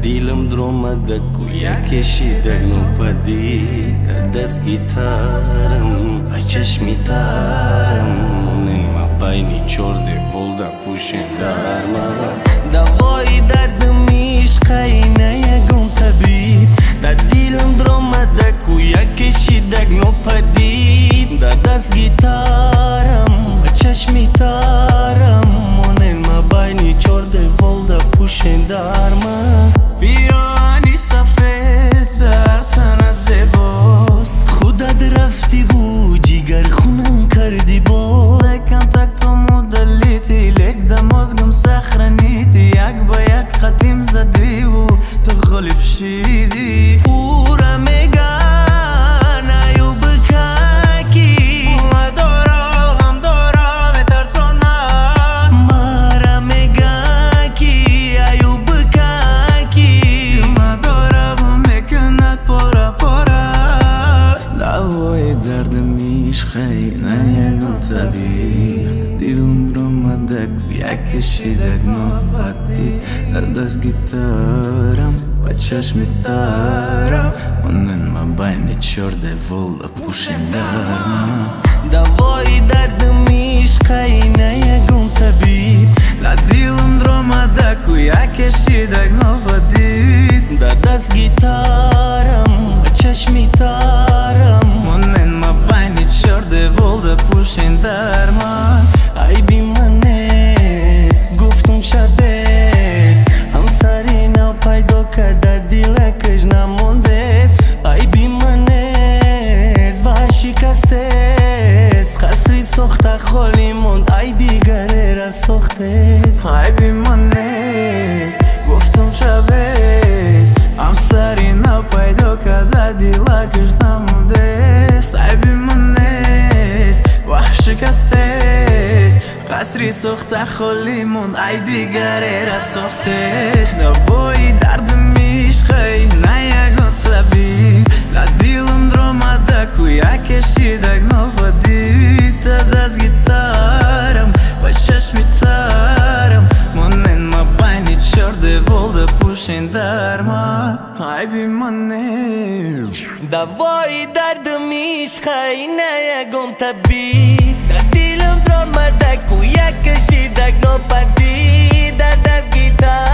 دیلم درۆمەدە کویەکێشی دەگنۆپەدی دەست گیتارم بە چەشمی تارم منێمە باینی چۆردێک ڤۆڵدە پوشێن دارمە دەڤۆی دەردمیش قەینەیەگم تەبیب دە دیلم درۆمەدە کویەکێشی دەگنۆپەدی دەست گیتارم بە چەشمی تارم منێمە باینی چۆردێک ڤۆڵدە پوشێن دارمە پیرانی سفید در تنت زیباست خودت رفتی و جیگر خونم کردی باز یکم تک تو مدلیتی لک دمازگم سخرنیتی یک با یک ختیم زدی و تو غالب شیدی او را میگن ایو بکاکی دارم بترسانم مرا میگن کی ایو بکاکی دارم میکند پارا پارا دوای دردمیش خیلی یکم طبیب دیلم درۆمەدە کویەکێشی دەگنۆپەدی دەست گیتارم بە چەشمی تارم منێمە باینی چۆردێ ڤۆڵدە پوشێن دارمە دەڤۆی دەردمیش قەینەیەگم تەبیب لە دیلم درۆمەدە کویەکێشی دەگنۆپەدی دەست گیتارم بە چەشمی تارم منێمە باینی چۆردێ ڤۆڵدە پوشێن دارمە عیبی من نیست گفتم شبیست همسری ناو پیدا کرده دیلکش نموندست عیبی من نیست و شکستست قصری ساخته خالی موند ای دیگره را ساختست عیبی من نیست گفتم شبیست همسری ناو پیدا کرده دیلکش نموندست عیبی من نیست و شکستست قصری ساخته خالی موند ای دیگره را ساختست دوای دردمیش خیلی یکم طبیب لە دیلم درۆمەدە کویەکێشی دەگنۆپەدی دەست گیتارم بە چەشمی تارم منێمە باینی چۆردێ ڤۆڵدە پوشێن دارمە عیبی من نیست دەڤۆی دەردمیش خەینەیەگم تەبیب دە دیلم درۆمەدە کویەکێشی دەگنۆپەدی دەست گیتارم